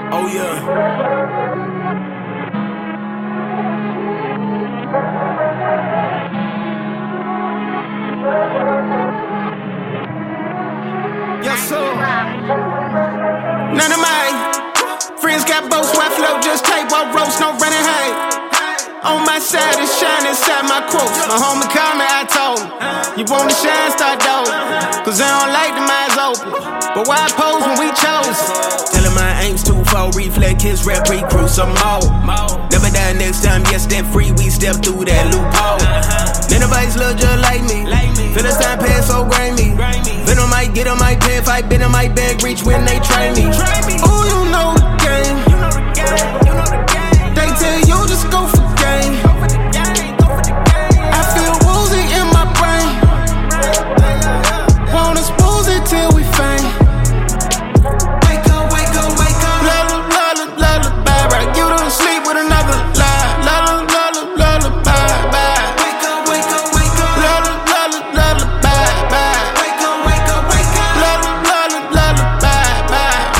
Oh yeah. Yes sir. None of my friends got boats, why flow just tape, what roast, no running high. On my side is shine inside my quotes. My homie called me, I told him, you want to shine, start dope. Cause I don't like them eyes open. But why pose when we chose? Tell him my aim's too far, reflect his rap, recruit some more. Never die next time, yes, that free, we step through that loophole. None of us look just like me. Feel this time pass so grimy. Then I might get on my pay if I been in my bag, reach when they try me. Ooh, you know the game. They tell you just go for game. I feel woozy in my brain. Wanna expose it till we faint. Wake up, wake up, wake up. Lullaby, right? You don't sleep with another lie. Lullaby, wake up, wake up, wake up. Lullaby, wake up, wake up, wake up. Lullaby.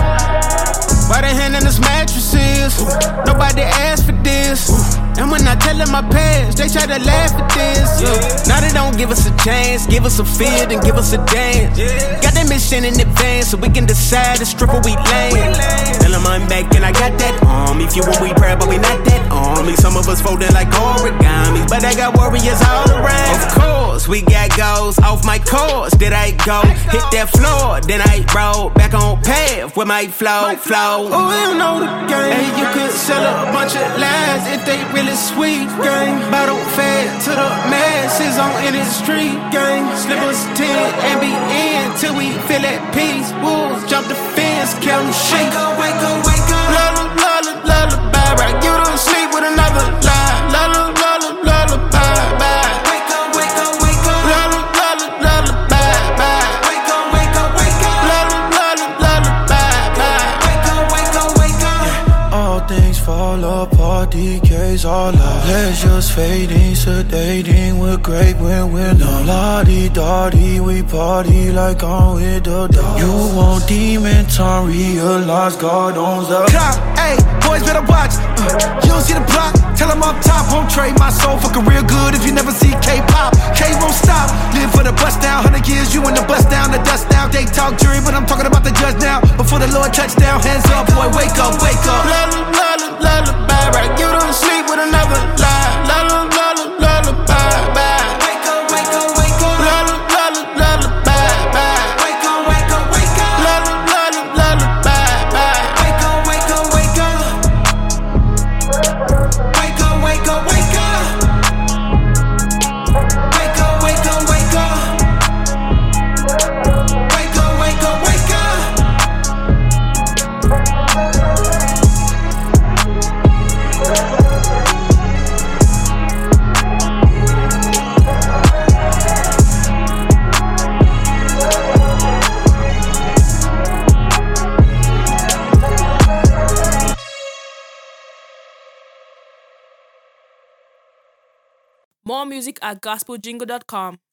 Why they handing us mattresses? Nobody asked for this. And when I tell them my past, they try to laugh at this. Now they don't give us a chance, give us a field and give us a dance. Got that mission in advance so we can decide the strip where we land. Tell them I'm back and I got that army. Few when we proud, but we not that army. Some of us folding like origami, but I got warriors all around. Of course, we got goals off my course. Did I go hit that floor? Then I roll back on path with my flow. Oh, you know the game. Hey, you could sell a bunch of lies if they really sweet game. Bottle fed to the masses on any street game. Slip us 10 and be in till we feel at peace. Wolves jump the fence, count sheep. Wake up, wake up, wake up. Lullaby, right? You don't sleep with another lie. Lullaby. Wake up, wake up, wake up. Lullaby. Wake up, wake up, wake up. Lullaby. Wake up, wake up, wake up. All things fall apart, decays all out. Pleasures fading, sedating. We're great when we're not. La-di-da-di, we party like I'm with the dog. You want demon time, realize God owns the clock. Ayy, boys better watch. You don't see the plot. Tell them up top, won't trade my soul for career good if you never see K-pop. K won't stop. Live for the bust down. 100 years, you in the bust down, the dust down. They talk jury, but I'm talking about the judge now. Before the Lord touchdown, hands up, boy, wake up, wake up. Lullaby, right? You don't sleep with another lie. Lullaby. Wake up, wake up, wake up. Lullaby. Wake up, wake up, wake up. Lullaby. Wake up, wake up, wake up. Wake up, wake up, wake up. Wake up, wake up, wake up. Wake up, wake up, wake up. More music at gospeljingle.com.